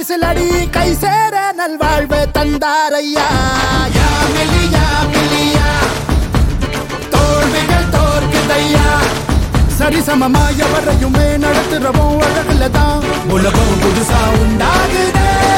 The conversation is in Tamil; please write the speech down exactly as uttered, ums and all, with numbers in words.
காசிலடி கை சேர நல்வாழ்வு தந்தாரையா. யாமிலியா மிலியா தோல்விகள் தோற்குதையா. சரிசமமாய வரையுமே நடத்துறவும் அழகுலதான் உலகம் புதுசா உண்டாகுதே.